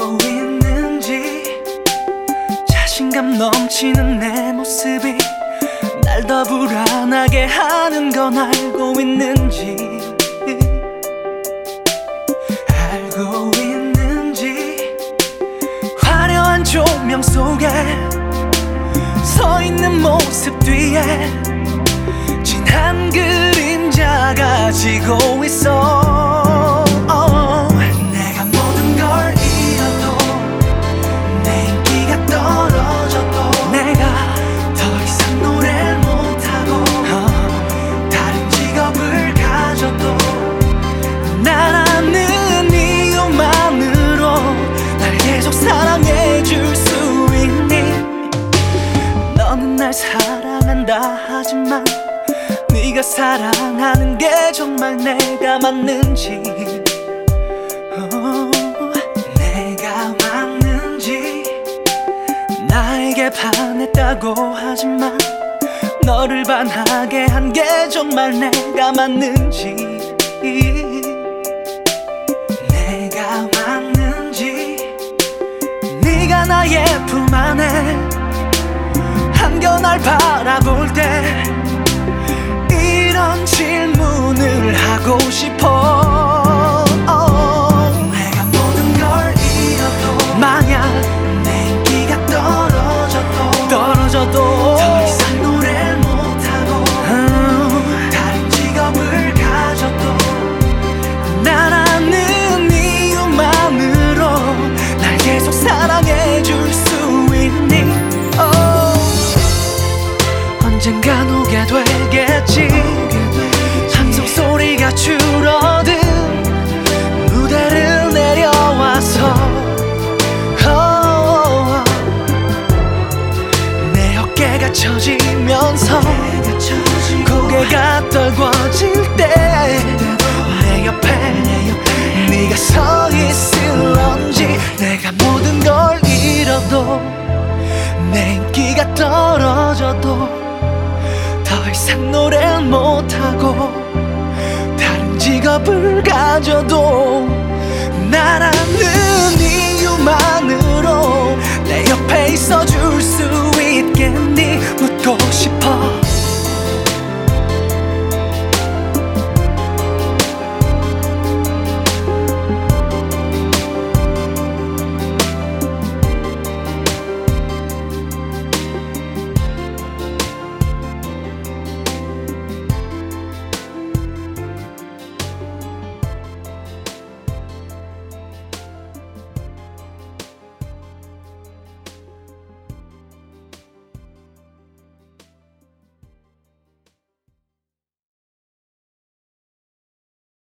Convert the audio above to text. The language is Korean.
알고 있는지 자신감 넘치는 내 모습이 날 더 불안하게 하는 건 알고 있는지 알고 있는지 화려한 조명 속에 서 있는 모습 뒤에 진한 그림자가 지고 있어. 내가 모든 걸 잃어도 내 인기가 떨어져도 내가 더 이상 노래를 못하고 다른 직업을 가져도 나라는 이유만으로 날 계속 사랑해줄 수 있니? 너는 날 사랑한다 하지만 네가 사랑하는 게 정말 내가 맞는지 내가 맞는지 나에게 반했다고 하지만 너를 반하게 한 게 정말 내가 맞는지 내가 맞는지 네가 나의 품 안에 안겨 날 바라볼 때 이런 질문을 하고 싶어. 내가 모든 걸 잃어도 만약 내 인기가 떨어져도 더 이상 노래를 못하고 다른 직업을 가져도 나라는 이유만으로 날 계속 사랑해줄 수 있니? 언젠간 오게 되겠지. 함성 소리가 줄어든 무대를 내려와서 내 어깨가 처지면서 고개가 떨궈질 때 내 옆에 네가 서 있을런지. 내가 모든 걸 잃어도 내 인기가 떨어져도 더 이상 노래를 못하고 다른 직업을 가져도 나라는 이유만으로 내 옆에 있어줄